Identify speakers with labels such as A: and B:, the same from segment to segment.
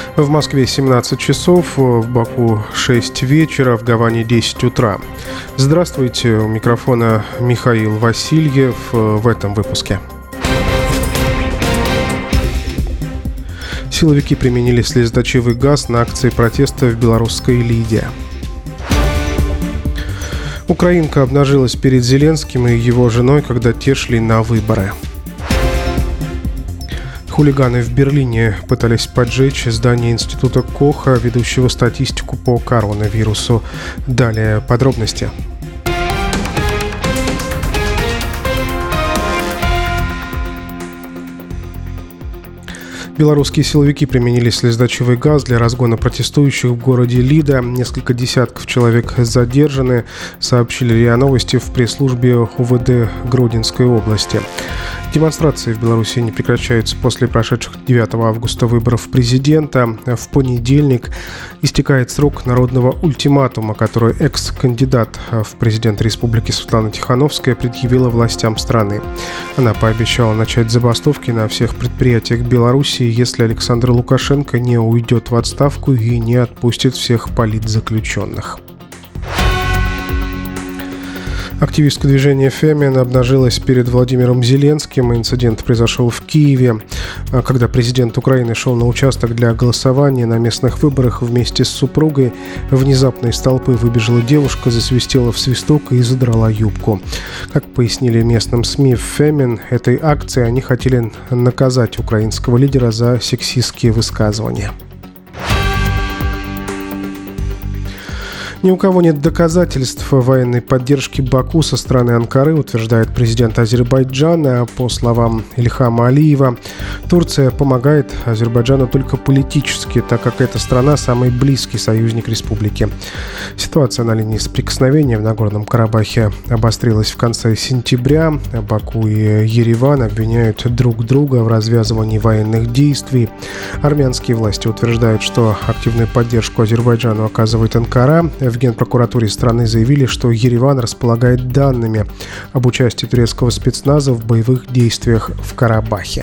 A: В Москве 17 часов, в Баку 6 вечера, в Гаване 10 утра. Здравствуйте, у микрофона Михаил Васильев в этом выпуске. Силовики применили слезоточивый газ на акции протеста в белорусской Лиде. Украинка обнажилась перед Зеленским и его женой, когда те шли на выборы. Хулиганы в Берлине пытались поджечь здание Института Коха, ведущего статистику по коронавирусу. Далее подробности. Белорусские силовики применили слезоточивый газ для разгона протестующих в городе Лида. Несколько десятков человек задержаны, сообщили РИА Новости в пресс-службе УВД Гродненской области. Демонстрации в Беларуси не прекращаются после прошедших 9 августа выборов президента. В понедельник истекает срок народного ультиматума, который экс-кандидат в президенты республики Светлана Тихановская предъявила властям страны. Она пообещала начать забастовки на всех предприятиях Беларуси, если Александр Лукашенко не уйдет в отставку и не отпустит всех политзаключенных. Активистка движения «Фемин» обнажилась перед Владимиром Зеленским. Инцидент произошел в Киеве, когда президент Украины шел на участок для голосования на местных выборах вместе с супругой. Внезапно из толпы выбежала девушка, засвистела в свисток и задрала юбку. Как пояснили местным СМИ «Фемин», этой акцией они хотели наказать украинского лидера за сексистские высказывания. Ни у кого нет доказательств военной поддержки Баку со стороны Анкары, утверждает президент Азербайджана. По словам Ильхама Алиева, Турция помогает Азербайджану только политически, так как эта страна самый близкий союзник республики. Ситуация на линии соприкосновения в Нагорном Карабахе обострилась в конце сентября. Баку и Ереван обвиняют друг друга в развязывании военных действий. Армянские власти утверждают, что активную поддержку Азербайджану оказывает Анкара. В Генпрокуратуре страны заявили, что Ереван располагает данными об участии турецкого спецназа в боевых действиях в Карабахе.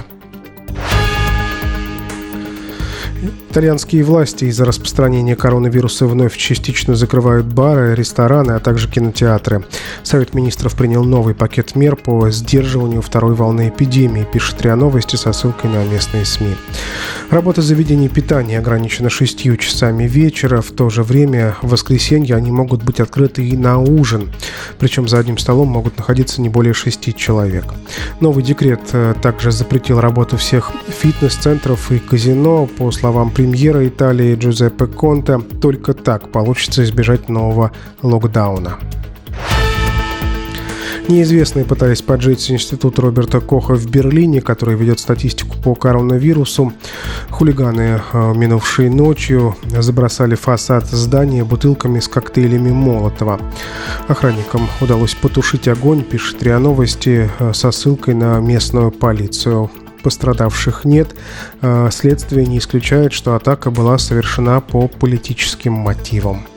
A: Итальянские власти из-за распространения коронавируса вновь частично закрывают бары, рестораны, а также кинотеатры. Совет министров принял новый пакет мер по сдерживанию второй волны эпидемии, пишет РИА Новости со ссылкой на местные СМИ. Работа заведений питания ограничена 6 часами вечера. В то же время в воскресенье они могут быть открыты и на ужин. Причем за одним столом могут находиться не более 6 человек. Новый декрет также запретил работу всех фитнес-центров и казино. По словам премьера Италии Джузеппе Конте, только так получится избежать нового локдауна. Неизвестные пытались поджечь институт Роберта Коха в Берлине, который ведет статистику по коронавирусу. Хулиганы минувшей ночью забросали фасад здания бутылками с коктейлями Молотова. Охранникам удалось потушить огонь, пишет РИА Новости со ссылкой на местную полицию. Пострадавших нет. Следствие не исключает, что атака была совершена по политическим мотивам.